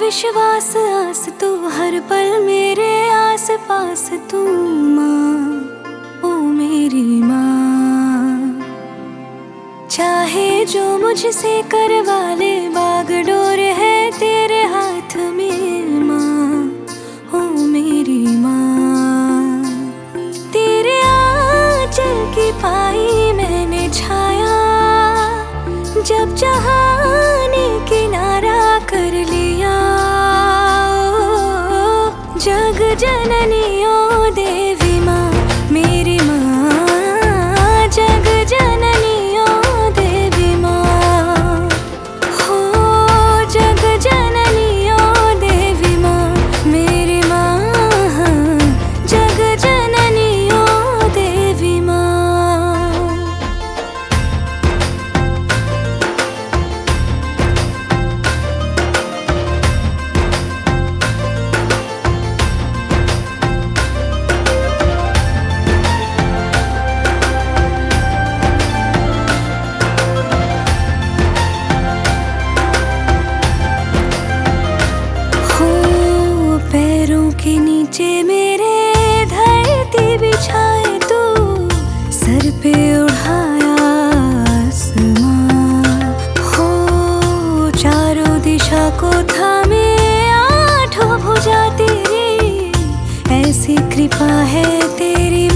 विश्वास आस तू हर पल मेरे आस पास तू माँ, ओ मेरी माँ। चाहे जो मुझसे करवा ले, बागडोर है तेरे हाथ में माँ, ओ मेरी माँ। तेरे आंचल की पाई मैंने छाया, जब जहां ने किनारा कर लिया। जग जननी ओ देवी माँ, मेरी माँ। जग जननी ओ देवी माँ, हो जग जननी ओ देवी माँ, मेरी माँ। जग जननी ओ देवी माँ। पैरों के नीचे मेरे धरती बिछाए तू, सर पे उठाया आसमां। हो चारों दिशा को थामे आठों भुजा तेरी, ऐसी कृपा है तेरी